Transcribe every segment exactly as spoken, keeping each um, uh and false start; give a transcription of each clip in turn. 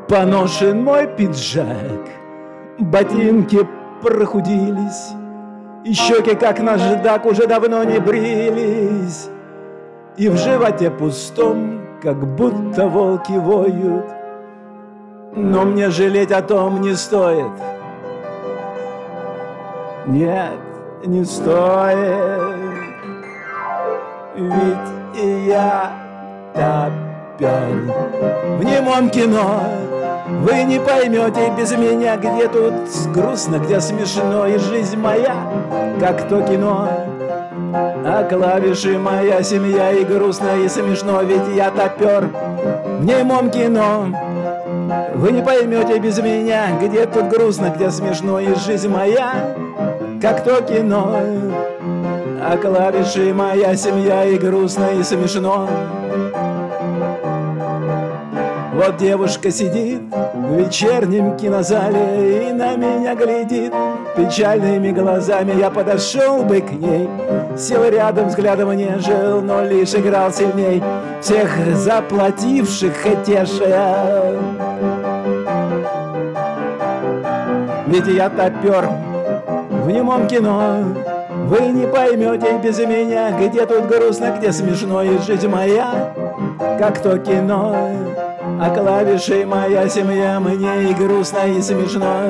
Поношен мой пиджак, ботинки прохудились, и щеки, как наждак, уже давно не брились, и в животе пустом, как будто волки воют. Но мне жалеть о том не стоит. Нет, не стоит. Ведь и я топер в немом кино. Вы не поймете без меня, где тут грустно, где смешно, и жизнь моя, как то кино. А клавиши моя семья, и грустно, и смешно, ведь я топер в немом кино. Вы не поймете без меня, где тут грустно, где смешно, и жизнь моя, как то кино. А клавиши моя семья, и грустно, и смешно. Вот девушка сидит в вечернем кинозале и на меня глядит печальными глазами. Я подошел бы к ней, сел рядом, взглядом нежил, но лишь играл сильней всех заплативших хотевшая. Ведь я топер в немом кино. Вы не поймете без меня, где тут грустно, где смешно, и жизнь моя, как то кино. А клавиши моя семья, мне и грустно, и смешно.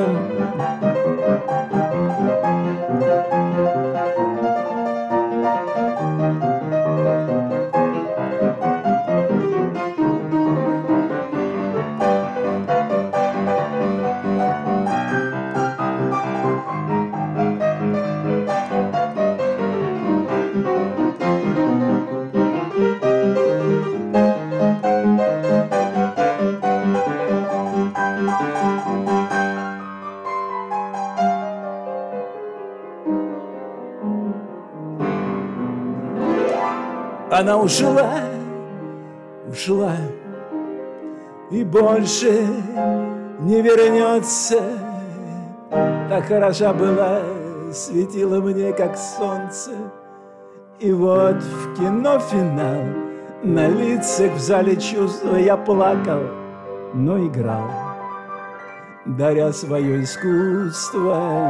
Она ушла, ушла и больше не вернется. Так хороша была, светила мне, как солнце. И вот в кино финал, на лицах в зале чувства я плакал, но играл, даря свое искусство.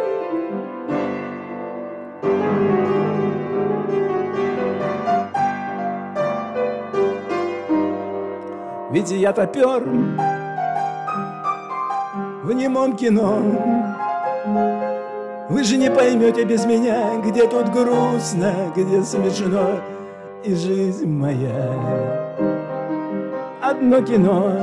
Ведь я топер в немом кино. Вы же не поймете без меня, где тут грустно, где смешно, и жизнь моя одно кино.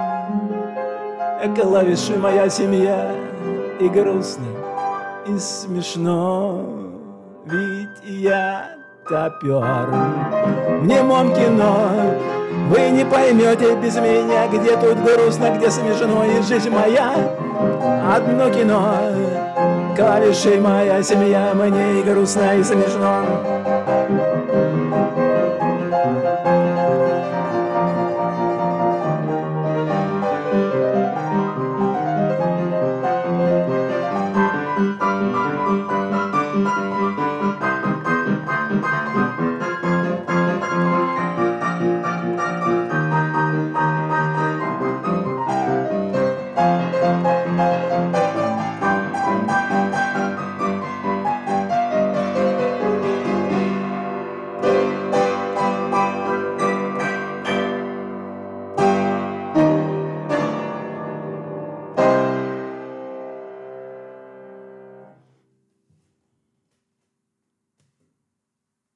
Клавиши моя семья, и грустно, и смешно. Ведь я топер в немом кино. Вы не поймете без меня, где тут грустно, где смешно, и жизнь моя одно кино. Клавиши моя семья, мне и грустно, и смешно.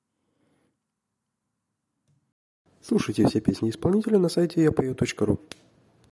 Слушайте все песни исполнителя на сайте я пою точка ру.